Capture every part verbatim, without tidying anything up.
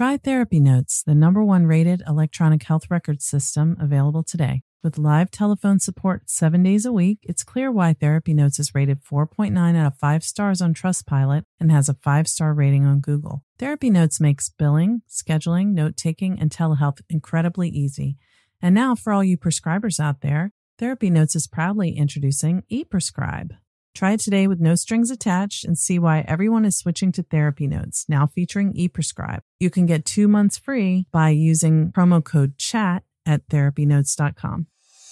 Try Therapy Notes, the number one rated electronic health record system available today. With live telephone support seven days a week, it's clear why Therapy Notes is rated four point nine out of five stars on Trustpilot and has a five-star rating on Google. Therapy Notes makes billing, scheduling, note-taking, and telehealth incredibly easy. And now, for all you prescribers out there, Therapy Notes is proudly introducing ePrescribe. Try it today with no strings attached and see why everyone is switching to Therapy Notes, now featuring ePrescribe. You can get two months free by using promo code CHAT at therapy notes dot com.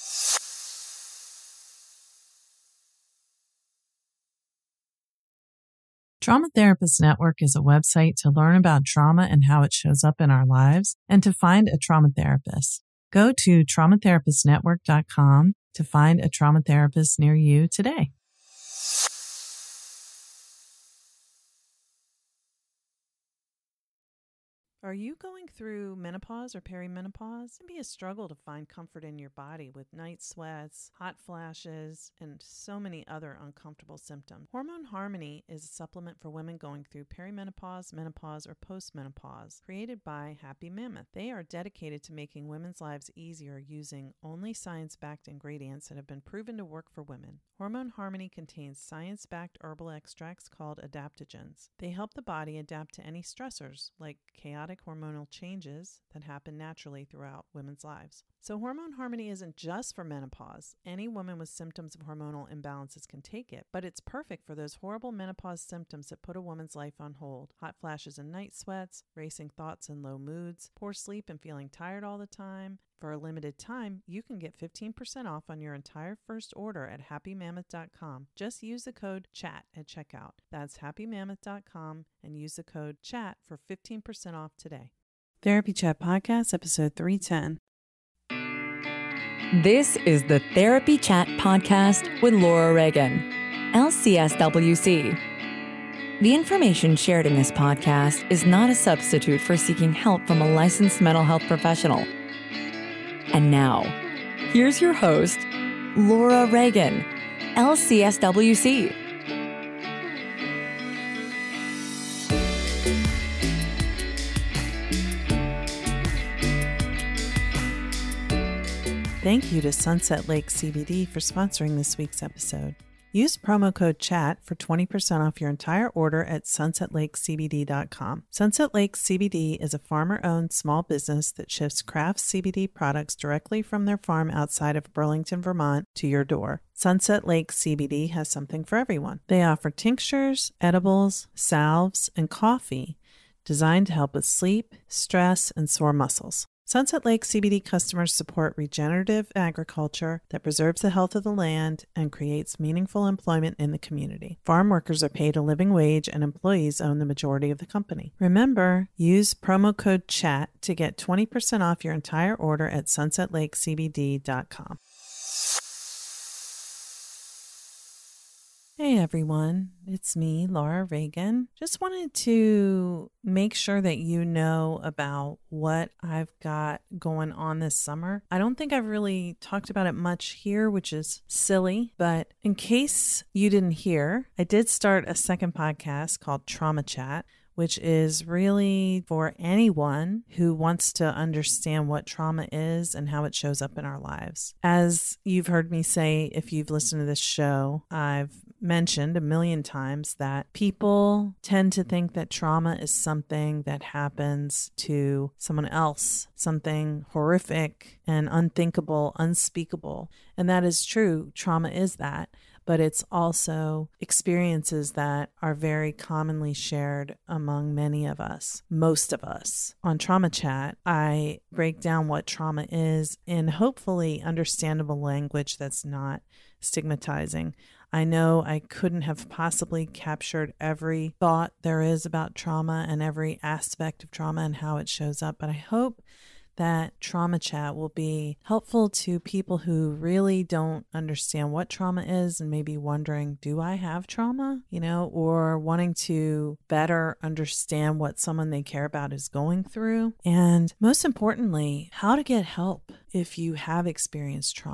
Trauma Therapist Network is a website to learn about trauma and how it shows up in our lives and to find a trauma therapist. Go to trauma therapist network dot com to find a trauma therapist near you today. Are you going through menopause or perimenopause? It can be a struggle to find comfort in your body with night sweats, hot flashes, and so many other uncomfortable symptoms. Hormone Harmony is a supplement for women going through perimenopause, menopause, or postmenopause, created by Happy Mammoth. They are dedicated to making women's lives easier using only science-backed ingredients that have been proven to work for women. Hormone Harmony contains science-backed herbal extracts called adaptogens. They help the body adapt to any stressors, like chaotic hormonal changes that happen naturally throughout women's lives. So Hormone Harmony isn't just for menopause. Any woman with symptoms of hormonal imbalances can take it, but it's perfect for those horrible menopause symptoms that put a woman's life on hold. Hot flashes and night sweats, racing thoughts and low moods, poor sleep and feeling tired all the time. For a limited time, you can get fifteen percent off on your entire first order at happy mammoth dot com. Just use the code CHAT at checkout. That's happy mammoth dot com and use the code CHAT for fifteen percent off today. Therapy Chat Podcast, episode three ten. This is the Therapy Chat Podcast with Laura Reagan, L C S W C. The information shared in this podcast is not a substitute for seeking help from a licensed mental health professional. And now, here's your host, Laura Reagan, L C S W C. Thank you to Sunset Lake C B D for sponsoring this week's episode. Use promo code CHAT for twenty percent off your entire order at sunset lake c b d dot com. Sunset Lake C B D is a farmer-owned small business that ships craft C B D products directly from their farm outside of Burlington, Vermont to your door. Sunset Lake C B D has something for everyone. They offer tinctures, edibles, salves, and coffee designed to help with sleep, stress, and sore muscles. Sunset Lake C B D customers support regenerative agriculture that preserves the health of the land and creates meaningful employment in the community. Farm workers are paid a living wage and employees own the majority of the company. Remember, use promo code CHAT to get twenty percent off your entire order at sunset lake c b d dot com. Hey everyone, it's me, Laura Reagan. Just wanted to make sure that you know about what I've got going on this summer. I don't think I've really talked about it much here, which is silly, but in case you didn't hear, I did start a second podcast called Trauma Chat, which is really for anyone who wants to understand what trauma is and how it shows up in our lives. As you've heard me say, if you've listened to this show, I've mentioned a million times that people tend to think that trauma is something that happens to someone else, something horrific and unthinkable, unspeakable. And that is true. Trauma is that. But it's also experiences that are very commonly shared among many of us, most of us. On Trauma Chat, I break down what trauma is in hopefully understandable language that's not stigmatizing. I know I couldn't have possibly captured every thought there is about trauma and every aspect of trauma and how it shows up, but I hope that Trauma Chat will be helpful to people who really don't understand what trauma is and maybe wondering, do I have trauma? You know, or wanting to better understand what someone they care about is going through. And most importantly, how to get help if you have experienced trauma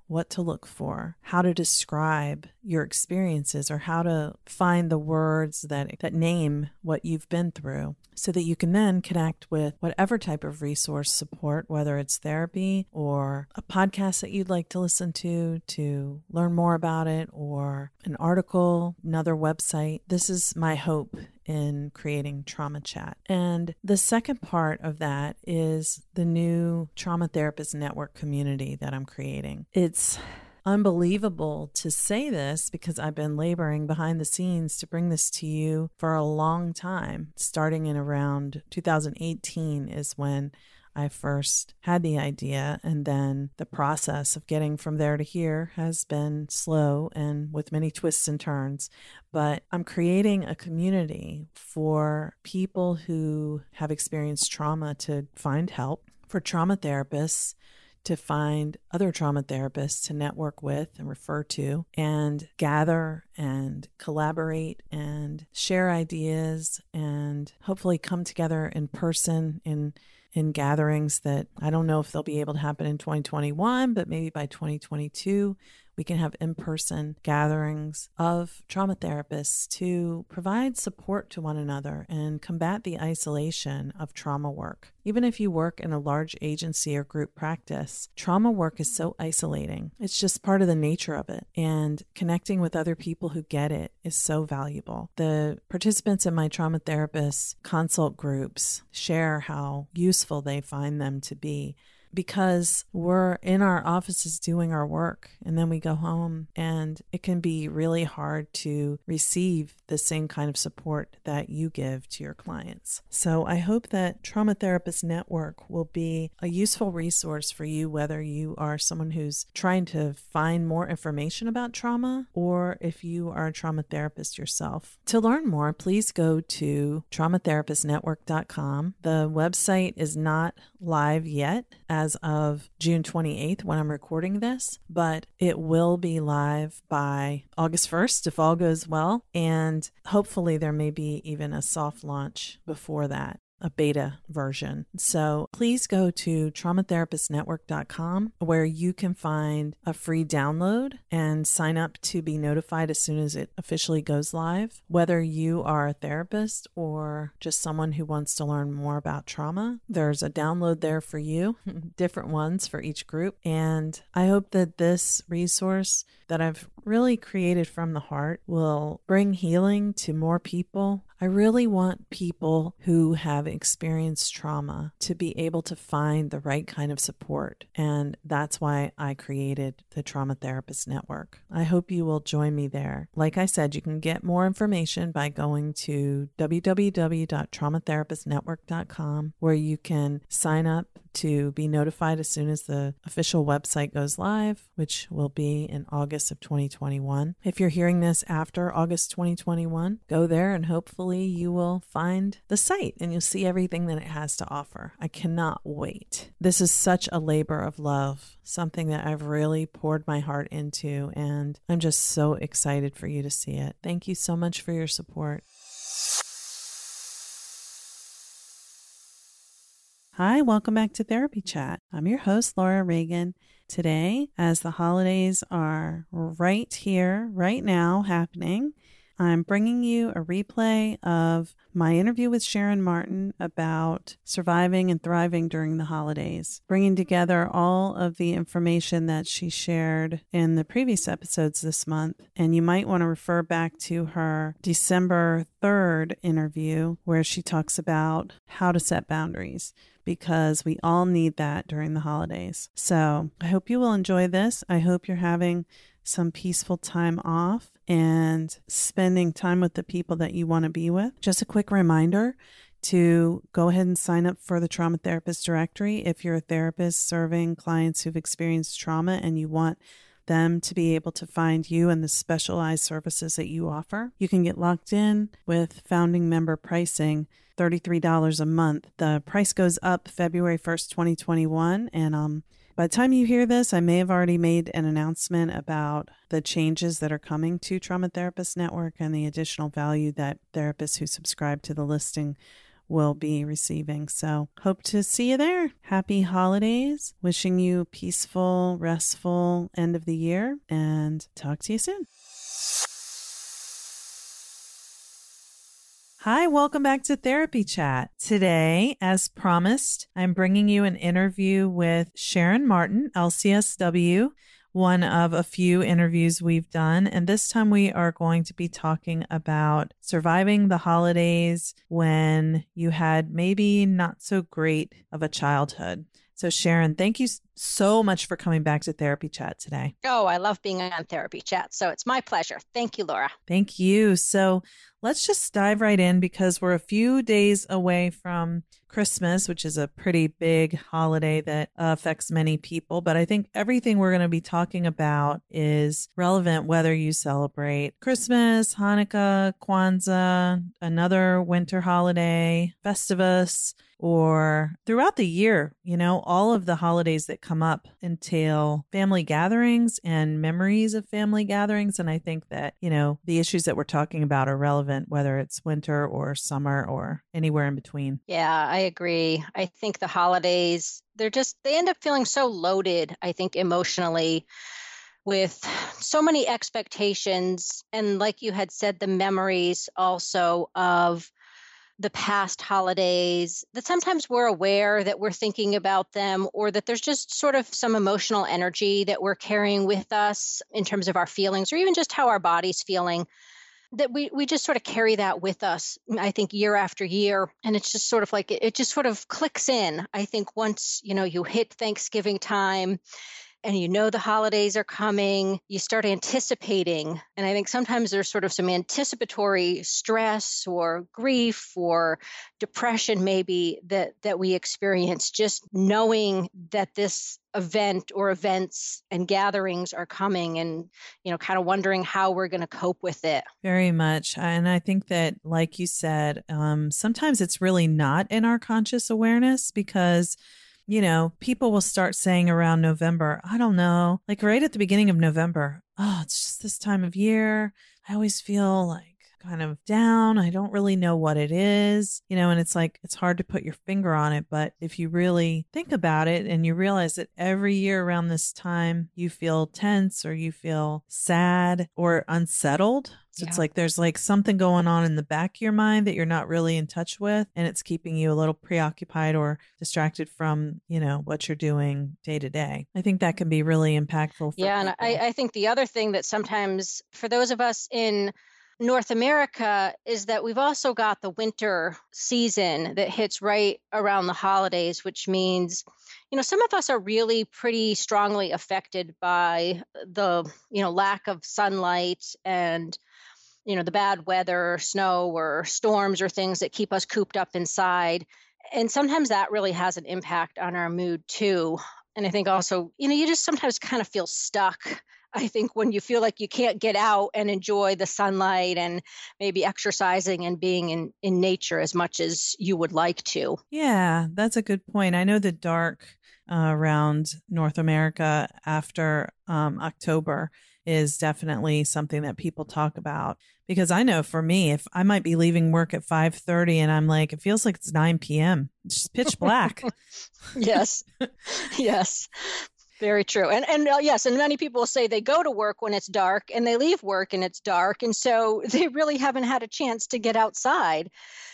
what to look for, how to describe your experiences, or how to find the words that, that name what you've been through, so that you can then connect with whatever type of resource support, whether it's therapy or a podcast that you'd like to listen to to learn more about it, or an article, another website. This is my hope in creating Trauma Chat. And the second part of that is the new Trauma Therapist Network community that I'm creating. It's unbelievable to say this because I've been laboring behind the scenes to bring this to you for a long time. Starting in around two thousand eighteen is when I first had the idea, and then the process of getting from there to here has been slow and with many twists and turns. But I'm creating a community for people who have experienced trauma to find help, for trauma therapists to find other trauma therapists to network with and refer to, and gather and collaborate and share ideas, and hopefully come together in person in in gatherings that I don't know if they'll be able to happen in twenty twenty-one, but maybe by twenty twenty-two, we can have in-person gatherings of trauma therapists to provide support to one another and combat the isolation of trauma work. Even if you work in a large agency or group practice, trauma work is so isolating. It's just part of the nature of it. And connecting with other people who get it is so valuable. The participants in my trauma therapist consult groups share how useful they find them to be, because we're in our offices doing our work, and then we go home, and it can be really hard to receive the same kind of support that you give to your clients. So I hope that Trauma Therapist Network will be a useful resource for you, whether you are someone who's trying to find more information about trauma, or if you are a trauma therapist yourself. To learn more, please go to trauma therapist network dot com. The website is not live yet as of June twenty-eighth when I'm recording this, but it will be live by August first if all goes well, and hopefully there may be even a soft launch before that, a beta version. So please go to trauma therapist network dot com, where you can find a free download and sign up to be notified as soon as it officially goes live. Whether you are a therapist or just someone who wants to learn more about trauma, there's a download there for you, different ones for each group. And I hope that this resource that I've really created from the heart will bring healing to more people. I really want people who have experienced trauma to be able to find the right kind of support. And that's why I created the Trauma Therapist Network. I hope you will join me there. Like I said, you can get more information by going to w w w dot trauma therapist network dot com, where you can sign up to be notified as soon as the official website goes live, which will be in August of twenty twenty-one. If you're hearing this after August twenty twenty-one, go there and hopefully you will find the site and you'll see everything that it has to offer. I cannot wait. This is such a labor of love, something that I've really poured my heart into, and I'm just so excited for you to see it. Thank you so much for your support. Hi, welcome back to Therapy Chat. I'm your host, Laura Reagan. Today, as the holidays are right here, right now happening, I'm bringing you a replay of my interview with Sharon Martin about surviving and thriving during the holidays, bringing together all of the information that she shared in the previous episodes this month. And you might want to refer back to her December third interview, where she talks about how to set boundaries, because we all need that during the holidays. So I hope you will enjoy this. I hope you're having some peaceful time off and spending time with the people that you want to be with. Just a quick reminder to go ahead and sign up for the Trauma Therapist Directory if you're a therapist serving clients who've experienced trauma and you want them to be able to find you and the specialized services that you offer. You can get locked in with founding member pricing, thirty-three dollars a month. The price goes up February first, twenty twenty-one, and um by the time you hear this, I may have already made an announcement about the changes that are coming to Trauma Therapist Network and the additional value that therapists who subscribe to the listing will be receiving. So hope to see you there. Happy holidays. Wishing you peaceful, restful end of the year, and talk to you soon. Hi, welcome back to Therapy Chat. Today, as promised, I'm bringing you an interview with Sharon Martin, L C S W, one of a few interviews we've done. And this time we are going to be talking about surviving the holidays when you had maybe not so great of a childhood. So Sharon, thank you so much for coming back to Therapy Chat today. Oh, I love being on Therapy Chat. So it's my pleasure. Thank you, Laura. Thank you. So let's just dive right in because we're a few days away from Christmas, which is a pretty big holiday that uh, affects many people. But I think everything we're going to be talking about is relevant whether you celebrate Christmas, Hanukkah, Kwanzaa, another winter holiday, Festivus, or throughout the year. You know, all of the holidays that come up entail family gatherings and memories of family gatherings. And I think that, you know, the issues that we're talking about are relevant, whether it's winter or summer or anywhere in between. Yeah, I agree. I think the holidays, they're just, they end up feeling so loaded, I think, emotionally, with so many expectations. And like you had said, the memories also of the past holidays, that sometimes we're aware that we're thinking about them, or that there's just sort of some emotional energy that we're carrying with us in terms of our feelings, or even just how our body's feeling, that we, we just sort of carry that with us, I think, year after year. And it's just sort of like, it, it just sort of clicks in. I think once, you know, you hit Thanksgiving time, and you know the holidays are coming, you start anticipating. And I think sometimes there's sort of some anticipatory stress or grief or depression maybe that, that we experience just knowing that this event or events and gatherings are coming, and, you know, kind of wondering how we're going to cope with it. Very much. And I think that, like you said, um, sometimes it's really not in our conscious awareness because you know, people will start saying around November, I don't know, like right at the beginning of November, oh, it's just this time of year. I always feel like kind of down. I don't really know what it is, you know, and it's like, it's hard to put your finger on it. But if you really think about it and you realize that every year around this time, you feel tense or you feel sad or unsettled. So yeah. It's like there's like something going on in the back of your mind that you're not really in touch with, and it's keeping you a little preoccupied or distracted from, you know, what you're doing day to day. I think that can be really impactful. For yeah, people. And I, I think the other thing that sometimes for those of us in North America is that we've also got the winter season that hits right around the holidays, which means, you know, some of us are really pretty strongly affected by the, you know, lack of sunlight and, you know, the bad weather, snow or storms or things that keep us cooped up inside. And sometimes that really has an impact on our mood too. And I think also, you know, you just sometimes kind of feel stuck. I think when you feel like you can't get out and enjoy the sunlight and maybe exercising and being in, in nature as much as you would like to. Yeah, that's a good point. I know the dark uh, around North America after um, October is definitely something that people talk about, because I know for me, if I might be leaving work at five thirty and I'm like, it feels like it's nine p.m. It's just pitch black. Yes. Yes. Very true. And and uh, yes, and many people say they go to work when it's dark and they leave work and it's dark. And so they really haven't had a chance to get outside,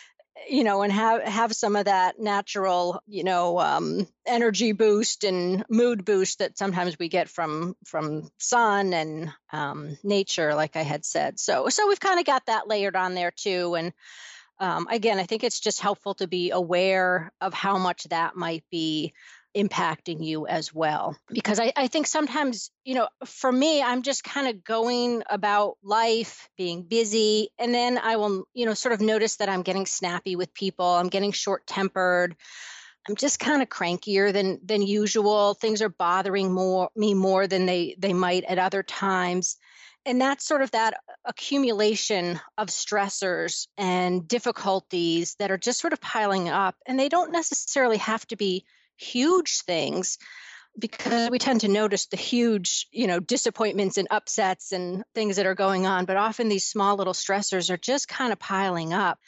you know, and have, have some of that natural, you know, um, energy boost and mood boost that sometimes we get from from sun and um, nature, like I had said. So so we've kind of got that layered on there too. And um, again, I think it's just helpful to be aware of how much that might be impacting you as well. Because I, I think sometimes, you know, for me, I'm just kind of going about life, being busy, and then I will, you know, sort of notice that I'm getting snappy with people. I'm getting short-tempered. I'm just kind of crankier than than usual. Things are bothering more me more than they they might at other times. And that's sort of that accumulation of stressors and difficulties that are just sort of piling up. And they don't necessarily have to be huge things, because we tend to notice the huge, you know, disappointments and upsets and things that are going on. But often these small little stressors are just kind of piling up.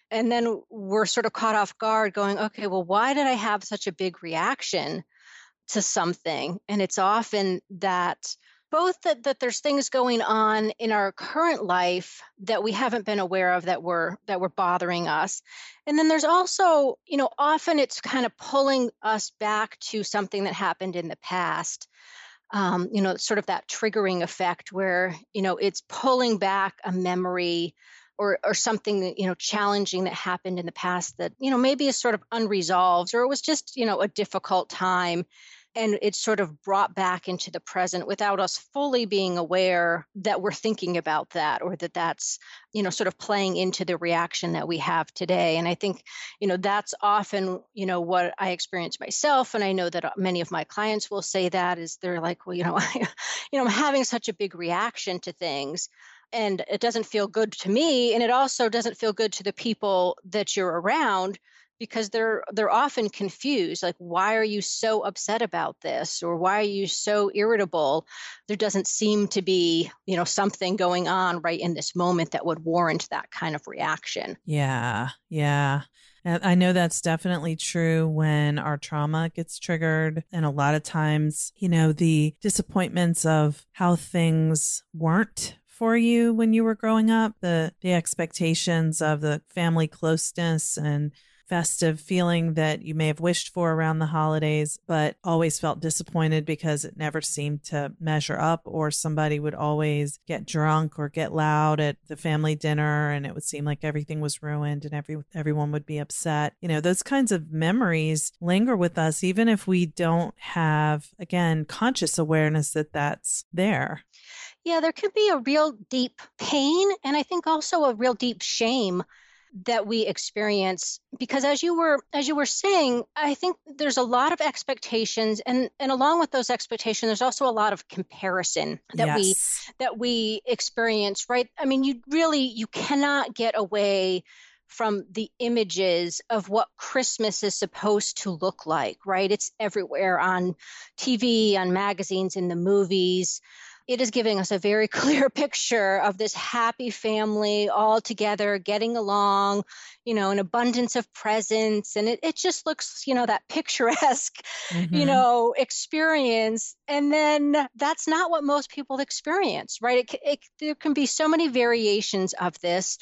And then we're sort of caught off guard going, okay, well, why did I have such a big reaction to something? And it's often that both that, that there's things going on in our current life that we haven't been aware of that were that were bothering us. And then there's also, you know, often it's kind of pulling us back to something that happened in the past. Um, you know, sort of that triggering effect where, you know, it's pulling back a memory or or something, you know, challenging that happened in the past that, you know, maybe is sort of unresolved, or it was just, you know, a difficult time. And it's sort of brought back into the present without us fully being aware that we're thinking about that, or that that's, you know, sort of playing into the reaction that we have today. And I think, you know, that's often, you know, what I experience myself. And I know that many of my clients will say that is they're like, well, you know, I, you know, I'm having such a big reaction to things, and it doesn't feel good to me. And it also doesn't feel good to the people that you're around, because they're they're often confused, like, why are you so upset about this, or why are you so irritable? There doesn't seem to be, you know, something going on right in this moment that would warrant that kind of reaction. Yeah, yeah. And I know that's definitely true when our trauma gets triggered. And a lot of times, you know, the disappointments of how things weren't for you when you were growing up, the the expectations of the family closeness and festive feeling that you may have wished for around the holidays, but always felt disappointed because it never seemed to measure up, or somebody would always get drunk or get loud at the family dinner, and it would seem like everything was ruined and every everyone would be upset. You know, those kinds of memories linger with us, even if we don't have, again, conscious awareness that that's there. Yeah, there can be a real deep pain, and I think also a real deep shame that we experience, because as you were as you were saying, I think there's a lot of expectations, and and along with those expectations, there's also a lot of comparison that Yes. we that we experience, right? I mean, you really you cannot get away from the images of what Christmas is supposed to look like, right? It's everywhere on T V, on magazines, in the movies. It is giving us a very clear picture of this happy family all together, getting along, you know, an abundance of presents. And it, it just looks, you know, that picturesque, Mm-hmm. you know, experience. And then that's not what most people experience, right? It, it, there can be so many variations of this.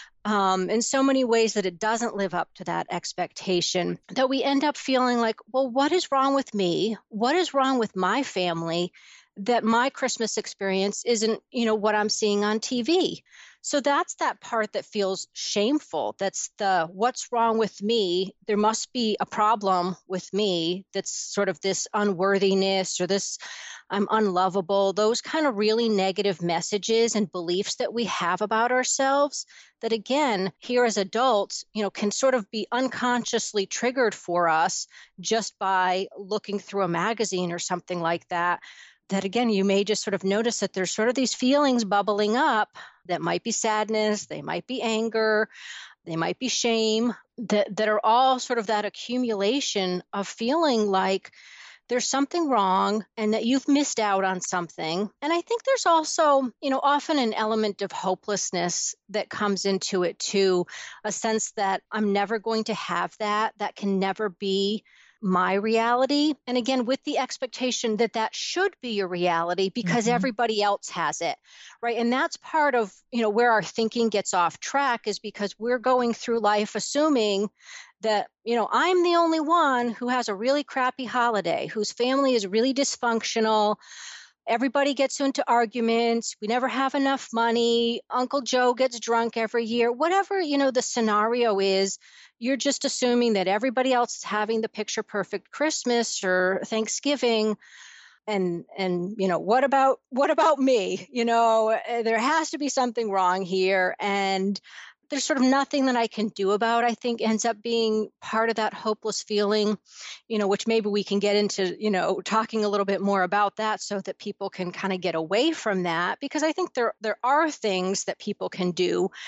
Um, in so many ways that it doesn't live up to that expectation, that we end up feeling like, well, what is wrong with me? What is wrong with my family that my Christmas experience isn't, you know, what I'm seeing on T V? So that's that part that feels shameful. That's the, what's wrong with me? There must be a problem with me. That's sort of this unworthiness, or this, I'm unlovable, those kind of really negative messages and beliefs that we have about ourselves that, again, here as adults, you know, can sort of be unconsciously triggered for us just by looking through a magazine or something like that. That, again, you may just sort of notice that there's sort of these feelings bubbling up that might be sadness, they might be anger, they might be shame, that, that are all sort of that accumulation of feeling like there's something wrong and that you've missed out on something. And I think there's also, you know, often an element of hopelessness that comes into it too, a sense that I'm never going to have that, that can never be my reality. And again, with the expectation that that should be your reality because Mm-hmm. everybody else has it, right? And that's part of, you know, where our thinking gets off track, is because we're going through life assuming that, you know, I'm the only one who has a really crappy holiday, whose family is really dysfunctional. Everybody gets into arguments. We never have enough money. Uncle Joe gets drunk every year. Whatever, you know, the scenario is, you're just assuming that everybody else is having the picture perfect Christmas or Thanksgiving. And, and, you know, what about, what about me? You know, there has to be something wrong here. And there's sort of nothing that I can do about, I think, ends up being part of that hopeless feeling, you know, which maybe we can get into, you know, talking a little bit more about that so that people can kind of get away from that, because I think there there are things that people can do.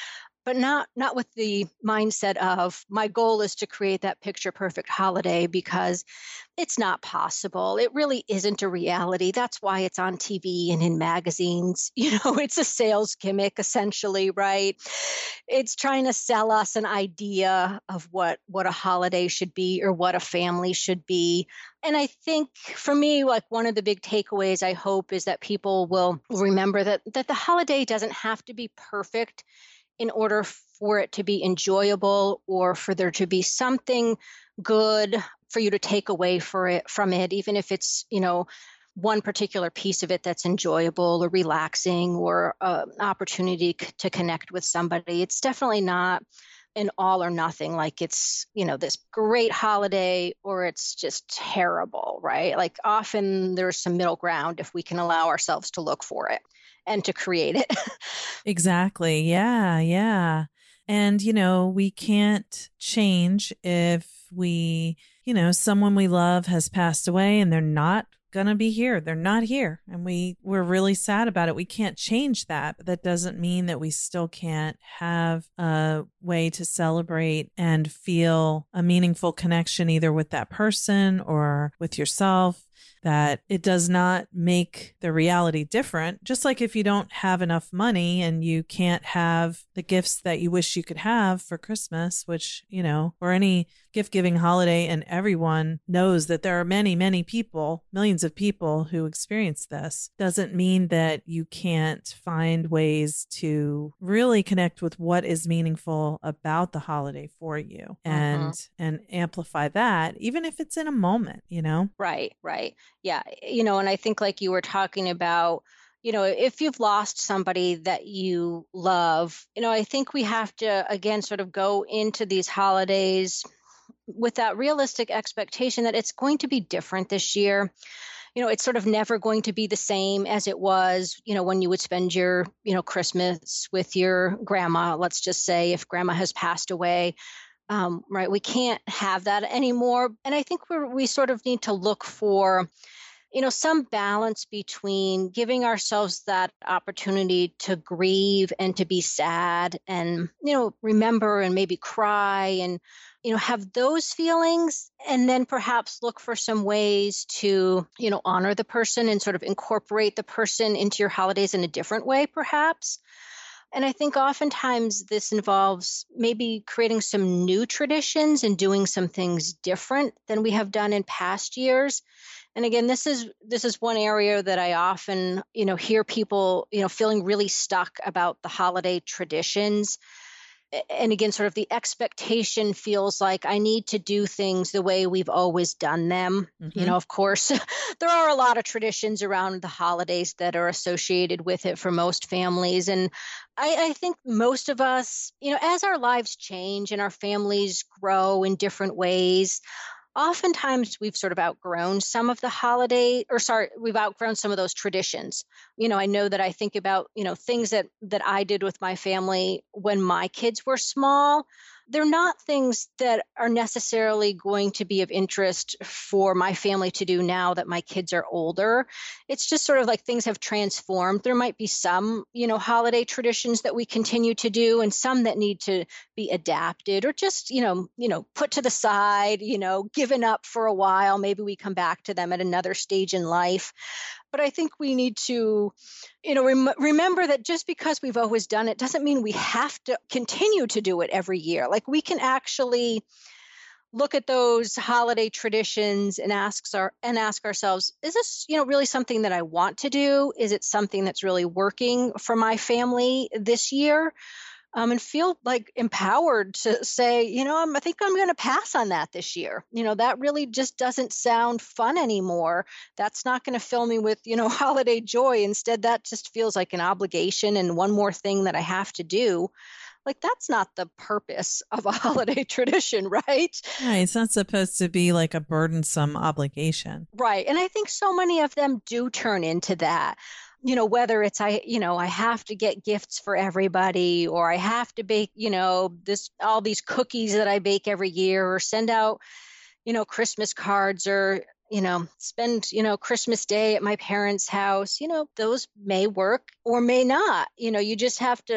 but not not with the mindset of my goal is to create that picture perfect holiday, because it's not possible. It really isn't a reality. That's why it's on T V and in magazines. You know, it's a sales gimmick essentially, right? It's trying to sell us an idea of what what a holiday should be or what a family should be. And I think for me, like one of the big takeaways I hope is that people will remember that that the holiday doesn't have to be perfect in order for it to be enjoyable or for there to be something good for you to take away for it from it, even if it's, you know, one particular piece of it that's enjoyable or relaxing or uh, an opportunity c- to connect with somebody. It's definitely not an all or nothing, like it's, you know, this great holiday or it's just terrible, right? Like often there's some middle ground if we can allow ourselves to look for it and to create it. Exactly. Yeah. Yeah. And, you know, we can't change if we, you know, someone we love has passed away and they're not going to be here. They're not here. And we, we're really sad about it. We can't change that. But that doesn't mean that we still can't have a way to celebrate and feel a meaningful connection either with that person or with yourself. That it does not make the reality different. Just like if you don't have enough money and you can't have the gifts that you wish you could have for Christmas, which, you know, or any gift giving holiday, and everyone knows that there are many, many people, millions of people who experience this, doesn't mean that you can't find ways to really connect with what is meaningful about the holiday for you and, mm-hmm. and amplify that, even if it's in a moment, you know? Right, right. Yeah. You know, and I think like you were talking about, you know, if you've lost somebody that you love, you know, I think we have to, again, sort of go into these holidays with that realistic expectation that it's going to be different this year. You know, it's sort of never going to be the same as it was, you know, when you would spend your, you know, Christmas with your grandma, let's just say, if grandma has passed away. Um, right. We can't have that anymore. And I think we're, we sort of need to look for, you know, some balance between giving ourselves that opportunity to grieve and to be sad and, you know, remember and maybe cry and, you know, have those feelings, and then perhaps look for some ways to, you know, honor the person and sort of incorporate the person into your holidays in a different way, perhaps. And I think oftentimes this involves maybe creating some new traditions and doing some things different than we have done in past years. And again, this is this is one area that I often, you know, hear people, you know, feeling really stuck about the holiday traditions. And again, sort of the expectation feels like I need to do things the way we've always done them. Mm-hmm. You know, of course, there are a lot of traditions around the holidays that are associated with it for most families. And I, I think most of us, you know, as our lives change and our families grow in different ways, oftentimes we've sort of outgrown some of the holiday, or sorry, we've outgrown some of those traditions. You know, I know that I think about, you know, things that that I did with my family when my kids were small. They're not things that are necessarily going to be of interest for my family to do now that my kids are older. It's just sort of like things have transformed. There might be some, you know, holiday traditions that we continue to do and some that need to be adapted or just, you know, you know, put to the side, you know, given up for a while. Maybe we come back to them at another stage in life. But I think we need to, you know, rem- remember that just because we've always done it doesn't mean we have to continue to do it every year. Like we can actually look at those holiday traditions and ask our and ask ourselves, is this, you know, really something that I want to do? Is it something that's really working for my family this year? Um, and feel like empowered to say, you know, I'm, I think I'm going to pass on that this year. You know, that really just doesn't sound fun anymore. That's not going to fill me with, you know, holiday joy. Instead, that just feels like an obligation and one more thing that I have to do. Like, that's not the purpose of a holiday tradition, right? Right. It's not supposed to be like a burdensome obligation. Right. And I think so many of them do turn into that. You know, whether it's, I, you know, I have to get gifts for everybody, or I have to bake, you know, this, all these cookies that I bake every year, or send out, you know, Christmas cards, or, you know, spend, you know, Christmas Day at my parents' house. You know, those may work or may not. You know, you just have to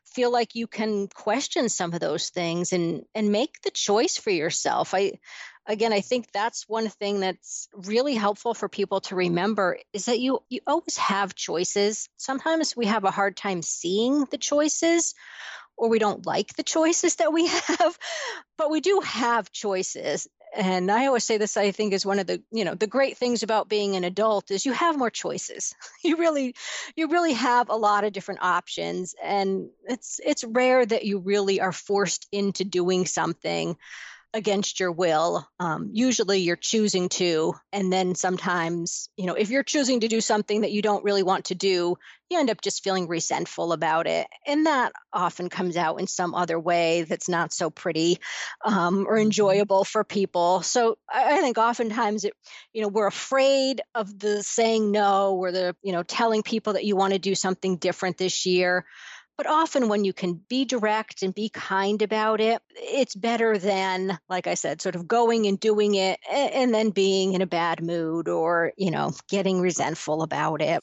feel like you can question some of those things and and make the choice for yourself. I again, I think that's one thing that's really helpful for people to remember is that you you always have choices. Sometimes we have a hard time seeing the choices, or we don't like the choices that we have, but we do have choices. And I always say this, I think, is one of the, you know, the great things about being an adult is you have more choices. You really, you really have a lot of different options. And it's it's rare that you really are forced into doing something against your will. Um, usually you're choosing to, and then sometimes, you know, if you're choosing to do something that you don't really want to do, you end up just feeling resentful about it. And that often comes out in some other way that's not so pretty um, or enjoyable for people. So I, I think oftentimes, it, you know, we're afraid of the saying no, or the, you know, telling people that you want to do something different this year. But often when you can be direct and be kind about it, it's better than, like I said, sort of going and doing it and then being in a bad mood or, you know, getting resentful about it.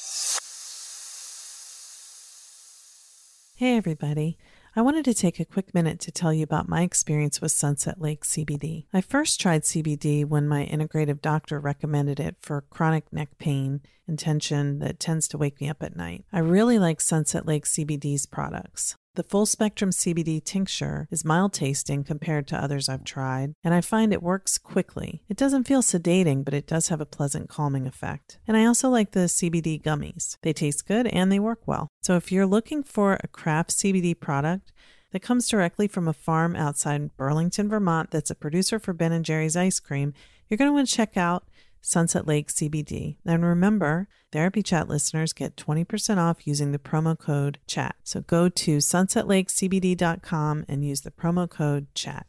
Hey, everybody. I wanted to take a quick minute to tell you about my experience with Sunset Lake C B D. I first tried C B D when my integrative doctor recommended it for chronic neck pain and tension that tends to wake me up at night. I really like Sunset Lake C B D's products. The full spectrum C B D tincture is mild tasting compared to others I've tried, and I find it works quickly. It doesn't feel sedating, but it does have a pleasant calming effect. And I also like the C B D gummies. They taste good and they work well. So if you're looking for a craft C B D product that comes directly from a farm outside Burlington, Vermont that's a producer for Ben and Jerry's ice cream, you're going to want to check out Sunset Lake C B D. And remember, Therapy Chat listeners get twenty percent off using the promo code CHAT. So go to sunset lake c b d dot com and use the promo code CHAT.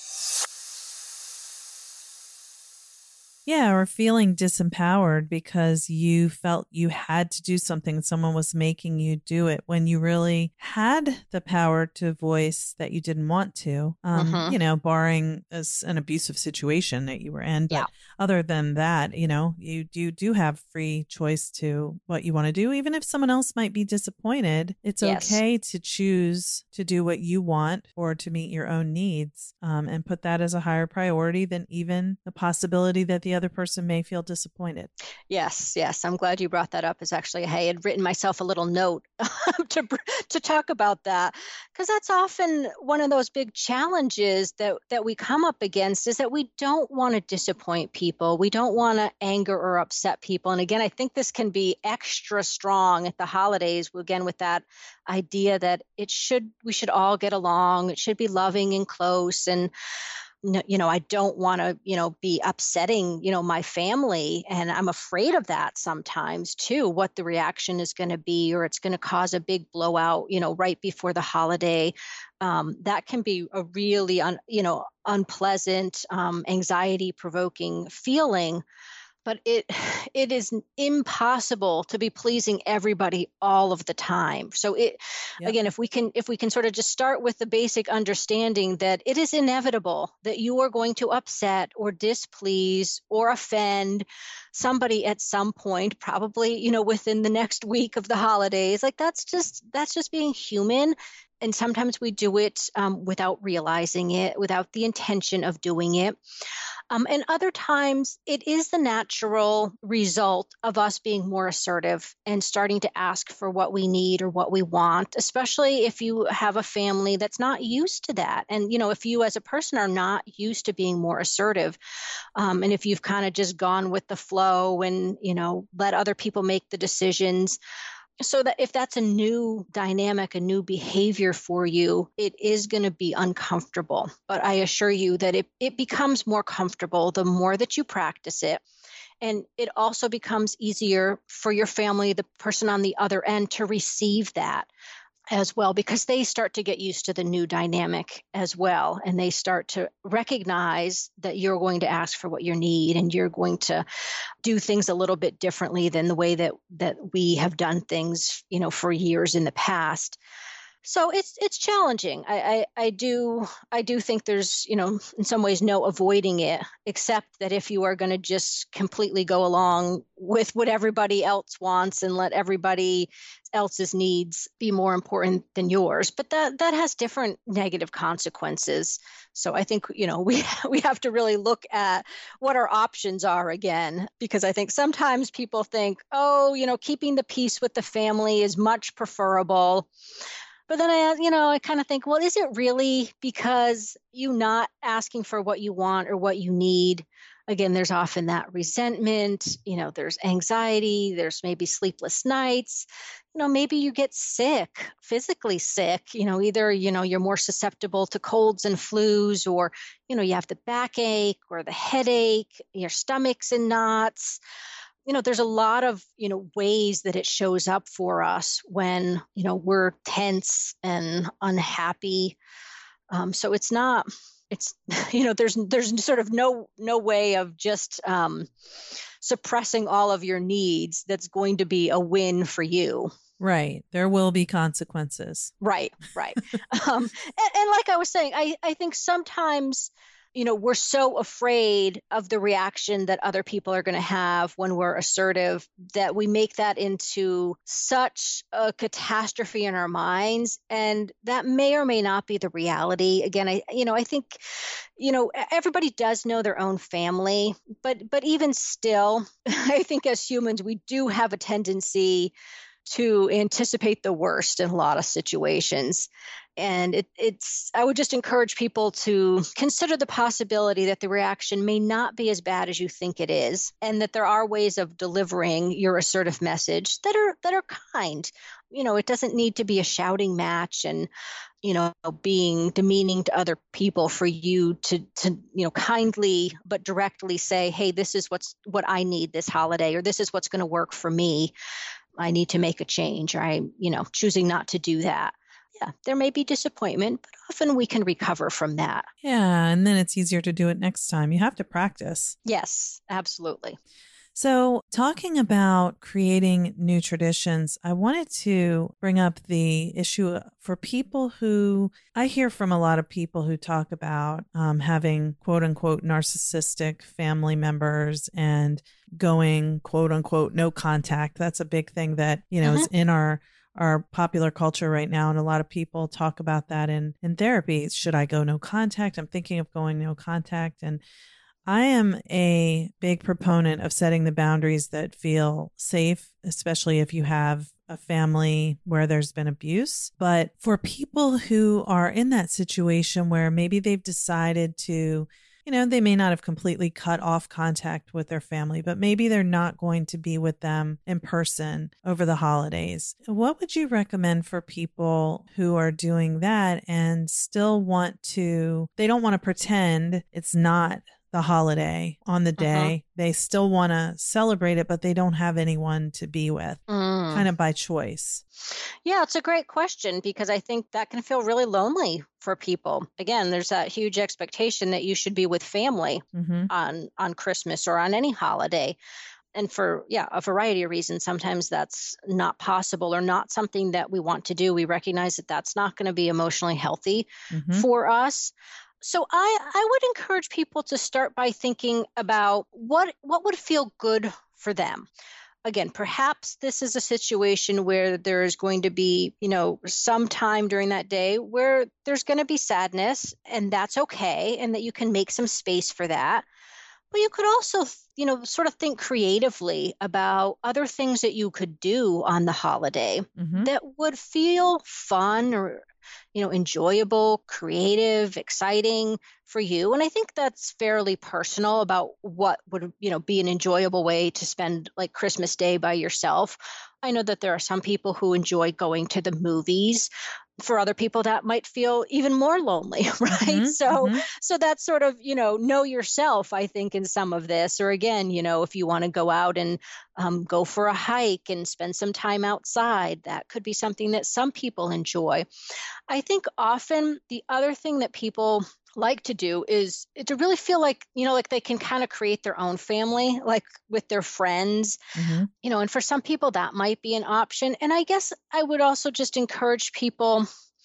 Yeah, or feeling disempowered because you felt you had to do something, someone was making you do it when you really had the power to voice that you didn't want to, um, mm-hmm. you know, barring a, an abusive situation that you were in. But yeah. Other than that, you know, you, you do have free choice to what you want to do. Even if someone else might be disappointed, it's yes. okay to choose to do what you want or to meet your own needs um, and put that as a higher priority than even the possibility that the other person may feel disappointed. Yes, yes. I'm glad you brought that up. Is actually, I had written myself a little note to to talk about that, because that's often one of those big challenges that that we come up against, is that we don't want to disappoint people. We don't want to anger or upset people. And again, I think this can be extra strong at the holidays, again, with that idea that it should, we should all get along. It should be loving and close. And you know, I don't want to, you know, be upsetting, you know, my family. And I'm afraid of that sometimes too, what the reaction is going to be, or it's going to cause a big blowout, you know, right before the holiday. Um, that can be a really, un, you know, unpleasant, um, anxiety provoking feeling. But it it is impossible to be pleasing everybody all of the time. So it yep. again, if we can if we can sort of just start with the basic understanding that it is inevitable that you are going to upset or displease or offend somebody at some point, probably, you know, within the next week of the holidays. Like that's just that's just being human. And sometimes we do it um, without realizing it, without the intention of doing it. Um, and other times it is the natural result of us being more assertive and starting to ask for what we need or what we want, especially if you have a family that's not used to that. And, you know, if you as a person are not used to being more assertive, um, and if you've kind of just gone with the flow and, you know, let other people make the decisions, so that if that's a new dynamic, a new behavior for you, it is going to be uncomfortable. But I assure you that it, it becomes more comfortable the more that you practice it. And it also becomes easier for your family, the person on the other end, to receive that as well, because they start to get used to the new dynamic as well. And they start to recognize that you're going to ask for what you need and you're going to do things a little bit differently than the way that, that we have done things, you know, for years in the past. So it's it's challenging. I, I I do I do think there's, you know, in some ways no avoiding it, except that if you are going to just completely go along with what everybody else wants and let everybody else's needs be more important than yours, but that that has different negative consequences. So I think, you know, we we have to really look at what our options are again, because I think sometimes people think, oh, you know, keeping the peace with the family is much preferable. But then I, you know, I kind of think, well, is it really? Because you not asking for what you want or what you need? Again, there's often that resentment, you know, there's anxiety, there's maybe sleepless nights, you know, maybe you get sick, physically sick, you know, either, you know, you're more susceptible to colds and flus, or, you know, you have the backache or the headache, your stomach's in knots. You know, there's a lot of, you know, ways that it shows up for us when, you know, we're tense and unhappy. Um, so it's not, it's, you know, there's, there's sort of no, no way of just um, suppressing all of your needs that's going to be a win for you. Right. There will be consequences. Right, right. um, and, and like I was saying, I, I think sometimes, you know, we're so afraid of the reaction that other people are going to have when we're assertive that we make that into such a catastrophe in our minds. And that may or may not be the reality. Again, I, you know, I think, you know, everybody does know their own family, but, but even still, I think as humans, we do have a tendency to anticipate the worst in a lot of situations. And it, it's, I would just encourage people to consider the possibility that the reaction may not be as bad as you think it is, and that there are ways of delivering your assertive message that are, that are kind. You know, it doesn't need to be a shouting match and, you know, being demeaning to other people for you to, to, you know, kindly but directly say, hey, this is what's, what I need this holiday, or this is what's going to work for me. I need to make a change, or I, you know, choosing not to do that. Yeah, there may be disappointment, but often we can recover from that. Yeah, and then it's easier to do it next time. You have to practice. Yes, absolutely. So talking about creating new traditions, I wanted to bring up the issue for people who, I hear from a lot of people who talk about um, having quote unquote narcissistic family members and going quote unquote no contact. That's a big thing that, you know, mm-hmm. is in our our popular culture right now. And a lot of people talk about that in, in therapy. Should I go no contact? I'm thinking of going no contact. And I am a big proponent of setting the boundaries that feel safe, especially if you have a family where there's been abuse. But for people who are in that situation where maybe they've decided to, you know, they may not have completely cut off contact with their family, but maybe they're not going to be with them in person over the holidays. What would you recommend for people who are doing that and still want to, they don't want to pretend it's not the holiday on the day. Uh-huh. They still want to celebrate it, but they don't have anyone to be with, mm. kind of by choice. Yeah, it's a great question, because I think that can feel really lonely for people. Again, there's that huge expectation that you should be with family mm-hmm. on, on Christmas or on any holiday. And for, yeah, a variety of reasons, sometimes that's not possible or not something that we want to do. We recognize that that's not going to be emotionally healthy mm-hmm. for us. So I, I would encourage people to start by thinking about what, what would feel good for them. Again, perhaps this is a situation where there is going to be, you know, some time during that day where there's going to be sadness, and that's okay, and that you can make some space for that. But you could also, you know, sort of think creatively about other things that you could do on the holiday mm-hmm. that would feel fun or, you know, enjoyable, creative, exciting for you. And I think that's fairly personal about what would, you know, be an enjoyable way to spend like Christmas Day by yourself. I know that there are some people who enjoy going to the movies. For other people, that might feel even more lonely, right? Mm-hmm, so, mm-hmm. so that's sort of, you know, know yourself, I think, in some of this. Or again, you know, if you want to go out and um, go for a hike and spend some time outside, that could be something that some people enjoy. I think often the other thing that people like to do is to really feel like, you know, like they can kind of create their own family, like with their friends, mm-hmm. you know, and for some people that might be an option. And I guess I would also just encourage people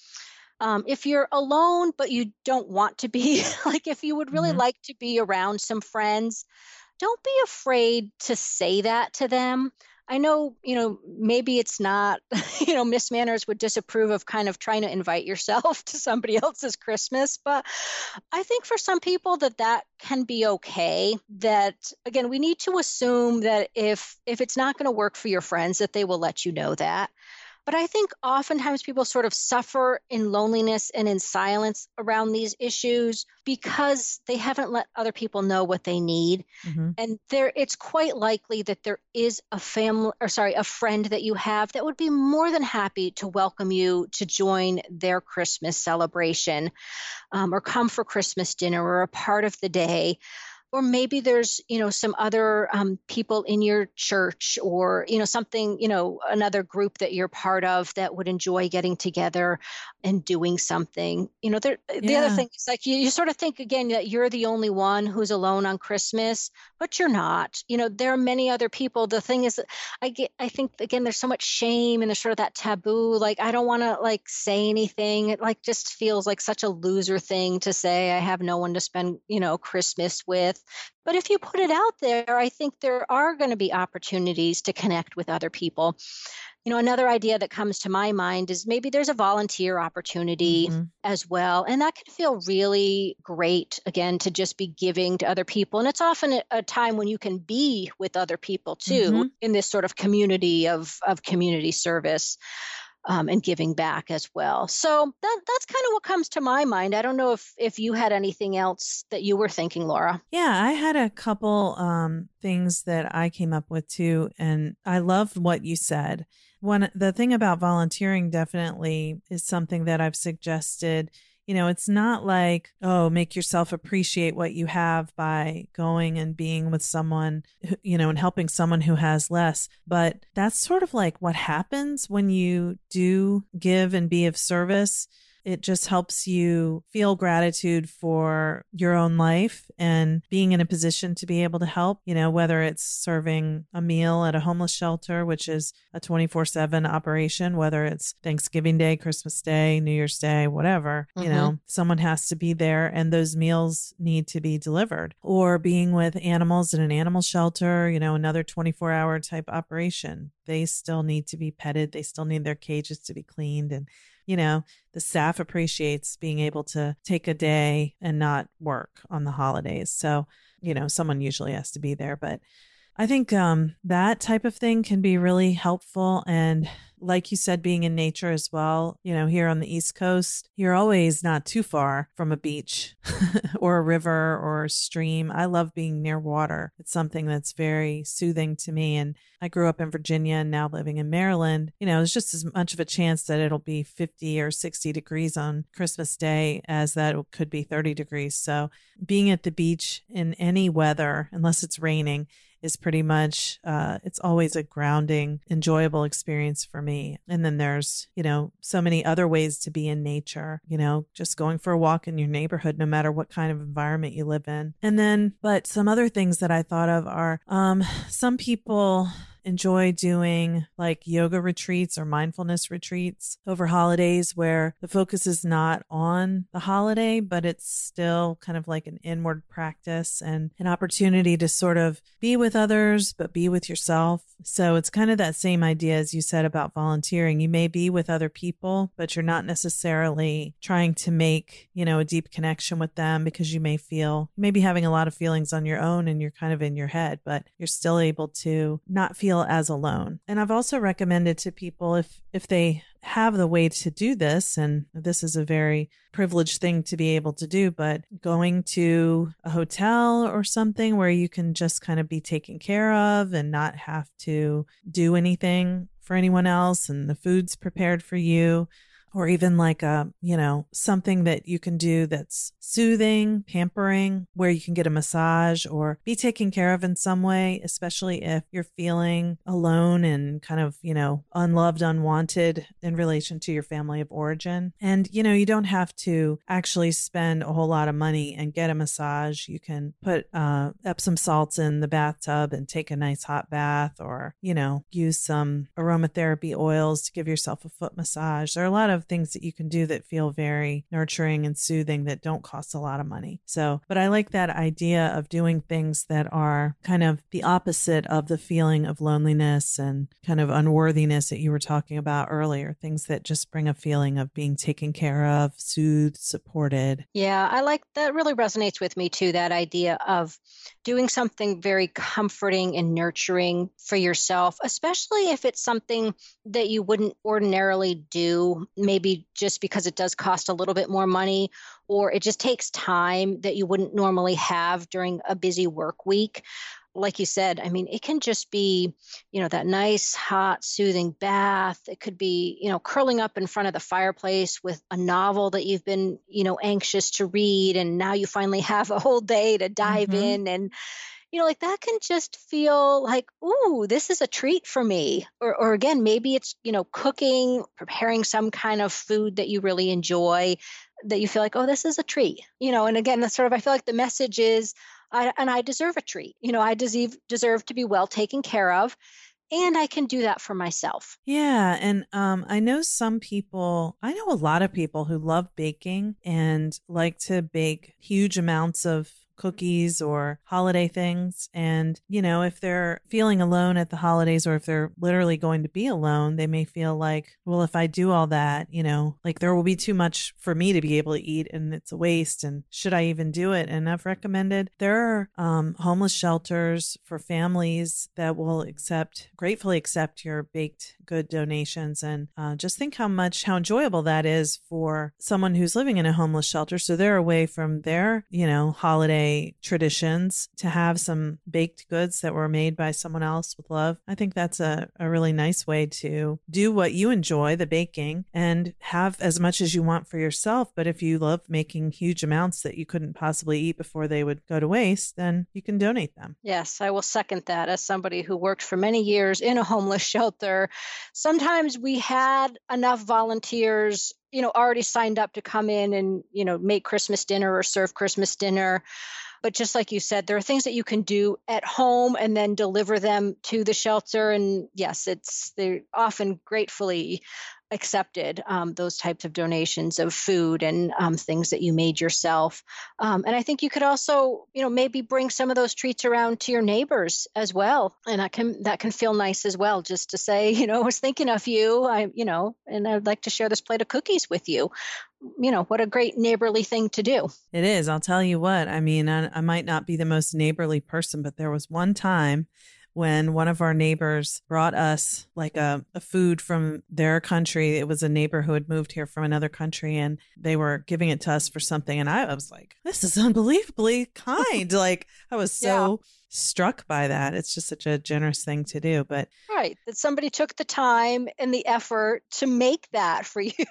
Um, if you're alone, but you don't want to be, like if you would really Mm-hmm. like to be around some friends, don't be afraid to say that to them. I know, you know, maybe it's not, you know, Miss Manners would disapprove of kind of trying to invite yourself to somebody else's Christmas, but I think for some people that that can be okay. That again, we need to assume that if if it's not going to work for your friends, that they will let you know that. But I think oftentimes people sort of suffer in loneliness and in silence around these issues because they haven't let other people know what they need. Mm-hmm. And there it's quite likely that there is a family or sorry, a friend that you have that would be more than happy to welcome you to join their Christmas celebration, um, or come for Christmas dinner or a part of the day. Or maybe there's, you know, some other um, people in your church or, you know, something, you know, another group that you're part of that would enjoy getting together and doing something. You know, there, the other Yeah. thing is like you, you sort of think again that you're the only one who's alone on Christmas, but you're not. You know, there are many other people. The thing is, I get, I think again, there's so much shame and there's sort of that taboo. Like, I don't want to like say anything. It like just feels like such a loser thing to say. I have no one to spend, you know, Christmas with. But if you put it out there, I think there are going to be opportunities to connect with other people. You know, another idea that comes to my mind is maybe there's a volunteer opportunity Mm-hmm. as well. And that can feel really great, again, to just be giving to other people. And it's often a, a time when you can be with other people too, Mm-hmm. in this sort of community of, of community service. Um, and giving back as well. So that that's kind of what comes to my mind. I don't know if if you had anything else that you were thinking, Laura. Yeah, I had a couple um, things that I came up with too, and I loved what you said. One, the thing about volunteering definitely is something that I've suggested. You know, it's not like, oh, make yourself appreciate what you have by going and being with someone, who- you know, and helping someone who has less. But that's sort of like what happens when you do give and be of service. It just helps you feel gratitude for your own life and being in a position to be able to help, you know, whether it's serving a meal at a homeless shelter, which is a twenty-four seven operation, whether it's Thanksgiving Day, Christmas Day, New Year's Day, whatever, you Mhm. know, someone has to be there and those meals need to be delivered, or being with animals in an animal shelter, you know, another twenty-four hour type operation. They still need to be petted. They still need their cages to be cleaned. And you know, the staff appreciates being able to take a day and not work on the holidays. So, you know, someone usually has to be there. But I think um, that type of thing can be really helpful. And like you said, being in nature as well, you know, here on the East Coast, you're always not too far from a beach or a river or a stream. I love being near water. It's something that's very soothing to me. And I grew up in Virginia and now living in Maryland. You know, there's just as much of a chance that it'll be fifty or sixty degrees on Christmas Day as that it could be thirty degrees. So being at the beach in any weather, unless it's raining, is pretty much, uh, it's always a grounding, enjoyable experience for me. And then there's, you know, so many other ways to be in nature, you know, just going for a walk in your neighborhood, no matter what kind of environment you live in. And then, but some other things that I thought of are, um, some people enjoy doing like yoga retreats or mindfulness retreats over holidays where the focus is not on the holiday, but it's still kind of like an inward practice and an opportunity to sort of be with others, but be with yourself. So it's kind of that same idea as you said about volunteering. You may be with other people, but you're not necessarily trying to make, you know, a deep connection with them because you may feel, you may be having a lot of feelings on your own and you're kind of in your head, but you're still able to not feel as alone. And I've also recommended to people if if they have the way to do this, and this is a very privileged thing to be able to do, but going to a hotel or something where you can just kind of be taken care of and not have to do anything for anyone else and the food's prepared for you. Or even like a, you know, something that you can do that's soothing, pampering, where you can get a massage or be taken care of in some way, especially if you're feeling alone and kind of, you know, unloved, unwanted in relation to your family of origin. And, you know, you don't have to actually spend a whole lot of money and get a massage. You can put uh, Epsom salts in the bathtub and take a nice hot bath, or, you know, use some aromatherapy oils to give yourself a foot massage. There are a lot of of things that you can do that feel very nurturing and soothing that don't cost a lot of money. So, but I like that idea of doing things that are kind of the opposite of the feeling of loneliness and kind of unworthiness that you were talking about earlier, things that just bring a feeling of being taken care of, soothed, supported. Yeah, I like that. Really resonates with me too, that idea of doing something very comforting and nurturing for yourself, especially if it's something that you wouldn't ordinarily do, maybe just because it does cost a little bit more money, or it just takes time that you wouldn't normally have during a busy work week. Like you said, I mean, it can just be, you know, that nice, hot, soothing bath. It could be, you know, curling up in front of the fireplace with a novel that you've been, you know, anxious to read. And now you finally have a whole day to dive Mm-hmm. in. And, you know, like that can just feel like, ooh, this is a treat for me. Or, or again, maybe it's, you know, cooking, preparing some kind of food that you really enjoy, that you feel like, oh, this is a treat, you know. And again, that's sort of, I feel like the message is, I, and I deserve a treat. You know, I deserve deserve to be well taken care of, and I can do that for myself. Yeah. And um, I know some people, I know a lot of people who love baking and like to bake huge amounts of cookies or holiday things. And, you know, if they're feeling alone at the holidays, or if they're literally going to be alone, they may feel like, well, if I do all that, you know, like there will be too much for me to be able to eat and it's a waste. And should I even do it? And I've recommended there are um, homeless shelters for families that will accept, gratefully accept your baked good donations. And uh, just think how much, how enjoyable that is for someone who's living in a homeless shelter. So they're away from their, you know, holiday traditions to have some baked goods that were made by someone else with love. I think that's a, a really nice way to do what you enjoy, the baking, and have as much as you want for yourself. But if you love making huge amounts that you couldn't possibly eat before they would go to waste, then you can donate them. Yes, I will second that. As somebody who worked for many years in a homeless shelter, sometimes we had enough volunteers, you know, already signed up to come in and, you know, make Christmas dinner or serve Christmas dinner. But just like you said, there are things that you can do at home and then deliver them to the shelter. And yes, it's they're often gratefully accepted, um, those types of donations of food and um, things that you made yourself. Um, and I think you could also, you know, maybe bring some of those treats around to your neighbors as well. And that can that can feel nice as well, just to say, you know, I was thinking of you, I, you know, and I'd like to share this plate of cookies with you. You know, what a great neighborly thing to do. It is. I'll tell you what, I mean, I, I might not be the most neighborly person, but there was one time when one of our neighbors brought us like a, a food from their country. It was a neighbor who had moved here from another country, and they were giving it to us for something. And I was like, this is unbelievably kind. Like I was so yeah. struck by that. It's just such a generous thing to do. But right, that somebody took the time and the effort to make that for you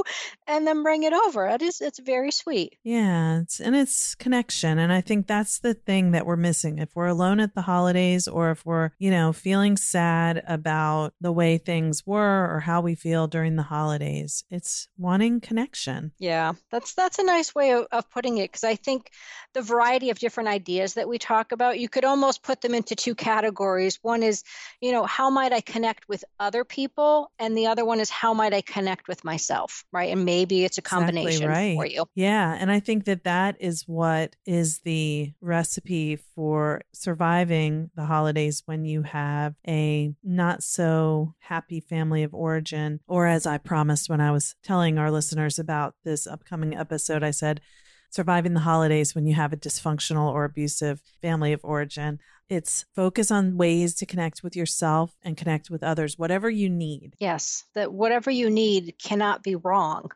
and then bring it over. It is, it's very sweet. Yeah, it's, and it's connection. And I think that's the thing that we're missing. If we're alone at the holidays, or if we're, you know, feeling sad about the way things were or how we feel during the holidays, it's wanting connection. Yeah, that's that's a nice way of, of putting it, because I think the variety of different ideas that we talk about, you could almost put them into two categories. One is, you know, how might I connect with other people? And the other one is, how might I connect with myself? Right. And maybe it's a combination exactly right. for you. Yeah. And I think that that is what is the recipe for surviving the holidays when you have a not so happy family of origin. Or as I promised when I was telling our listeners about this upcoming episode, I said, surviving the holidays when you have a dysfunctional or abusive family of origin. It's focus on ways to connect with yourself and connect with others, whatever you need. Yes, that whatever you need cannot be wrong.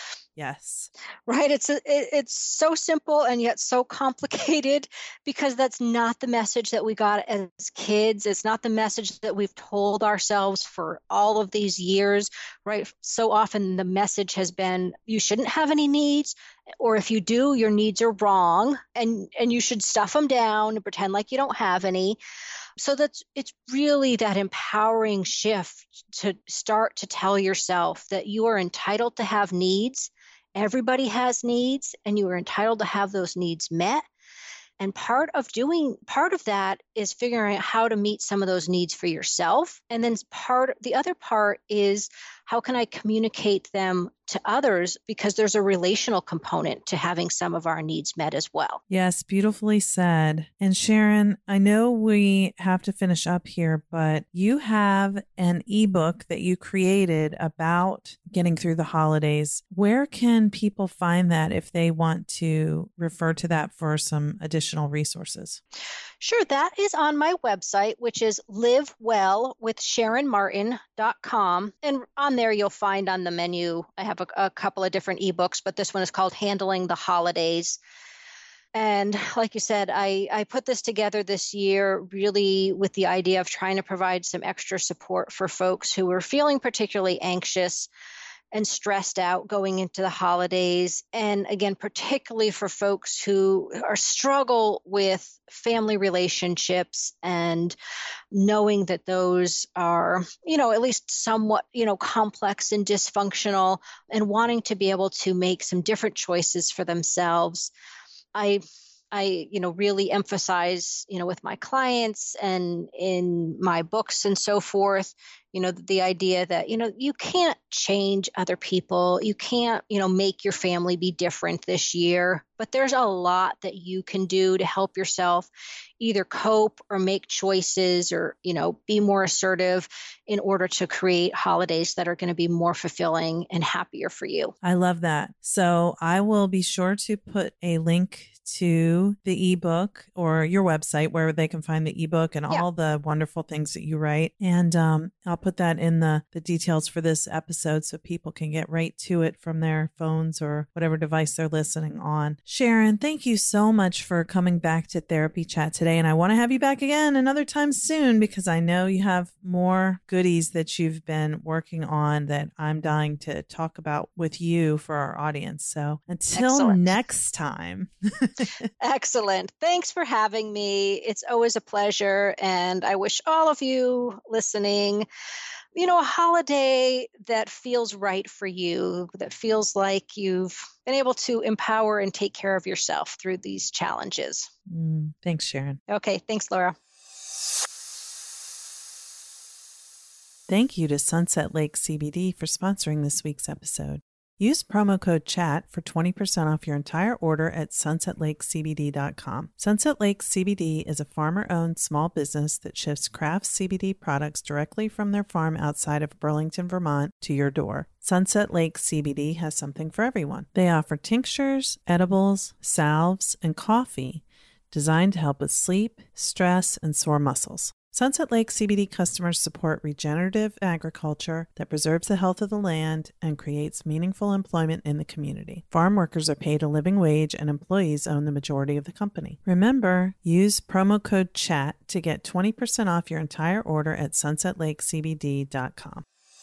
Yes. Right. It's a, it, it's so simple and yet so complicated, because that's not the message that we got as kids. It's not the message that we've told ourselves for all of these years. Right. So often the message has been, you shouldn't have any needs, or if you do, your needs are wrong, and, and you should stuff them down and pretend like you don't have any. So that's, it's really that empowering shift to start to tell yourself that you are entitled to have needs. Everybody has needs, and you are entitled to have those needs met. And part of doing, part of that is figuring out how to meet some of those needs for yourself. And then part, the other part is how can I communicate them to others? Because there's a relational component to having some of our needs met as well. Yes, beautifully said. And Sharon, I know we have to finish up here, but you have an ebook that you created about getting through the holidays. Where can people find that if they want to refer to that for some additional resources? Sure, that is on my website, which is live well with sharon martin dot com. And on there, you'll find on the menu, I have a, a couple of different ebooks, but this one is called Handling the Holidays. And like you said, I, I put this together this year really with the idea of trying to provide some extra support for folks who are feeling particularly anxious and stressed out going into the holidays. And again, particularly for folks who are struggle with family relationships and knowing that those are, you know, at least somewhat, you know, complex and dysfunctional, and wanting to be able to make some different choices for themselves. I I, you know, really emphasize, you know, with my clients and in my books and so forth, you know, the idea that, you know, you can't change other people. You can't, you know, make your family be different this year, but there's a lot that you can do to help yourself either cope or make choices or, you know, be more assertive in order to create holidays that are going to be more fulfilling and happier for you. I love that. So I will be sure to put a link to the ebook or your website where they can find the ebook and yeah. all the wonderful things that you write. And um, I'll put that in the, the details for this episode so people can get right to it from their phones or whatever device they're listening on. Sharon, thank you so much for coming back to Therapy Chat today. And I want to have you back again another time soon because I know you have more goodies that you've been working on that I'm dying to talk about with you for our audience. So until Excellent. next time. Excellent. Thanks for having me. It's always a pleasure. And I wish all of you listening, you know, a holiday that feels right for you, that feels like you've been able to empower and take care of yourself through these challenges. Mm, thanks, Sharon. Okay. Thanks, Laura. Thank you to Sunset Lake C B D for sponsoring this week's episode. Use promo code CHAT for twenty percent off your entire order at sunset lake c b d dot com. Sunset Lake C B D is a farmer-owned small business that ships craft C B D products directly from their farm outside of Burlington, Vermont, to your door. Sunset Lake C B D has something for everyone. They offer tinctures, edibles, salves, and coffee designed to help with sleep, stress, and sore muscles. Sunset Lake C B D customers support regenerative agriculture that preserves the health of the land and creates meaningful employment in the community. Farm workers are paid a living wage and employees own the majority of the company. Remember, use promo code CHAT to get twenty percent off your entire order at sunset lake c b d dot com.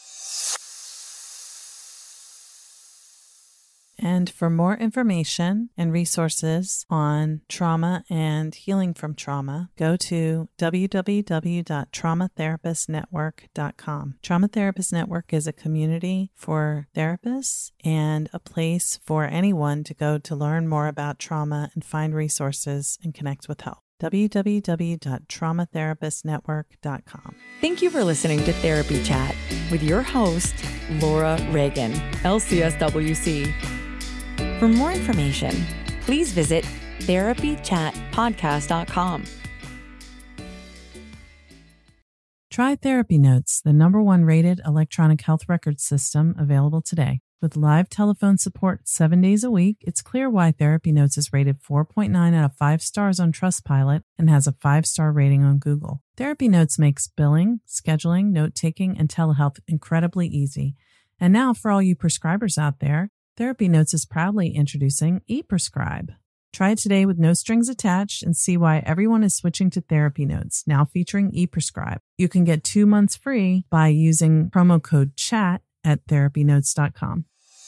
And for more information and resources on trauma and healing from trauma, go to w w w dot trauma therapist network dot com. Trauma Therapist Network is a community for therapists and a place for anyone to go to learn more about trauma and find resources and connect with help. w w w dot trauma therapist network dot com. Thank you for listening to Therapy Chat with your host, Laura Reagan, L C S W C. For more information, please visit therapy chat podcast dot com. Try Therapy Notes, the number one rated electronic health record system available today. With live telephone support seven days a week, it's clear why Therapy Notes is rated four point nine out of five stars on Trustpilot and has a five-star rating on Google. Therapy Notes makes billing, scheduling, note-taking, and telehealth incredibly easy. And now for all you prescribers out there, Therapy Notes is proudly introducing ePrescribe. Try it today with no strings attached and see why everyone is switching to Therapy Notes, now featuring ePrescribe. You can get two months free by using promo code CHAT at therapy notes dot com.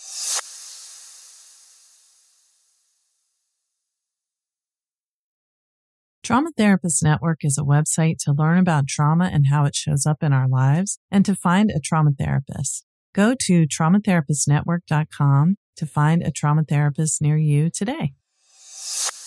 Trauma Therapist Network is a website to learn about trauma and how it shows up in our lives and to find a trauma therapist. Go to trauma therapist network dot com to find a trauma therapist near you today.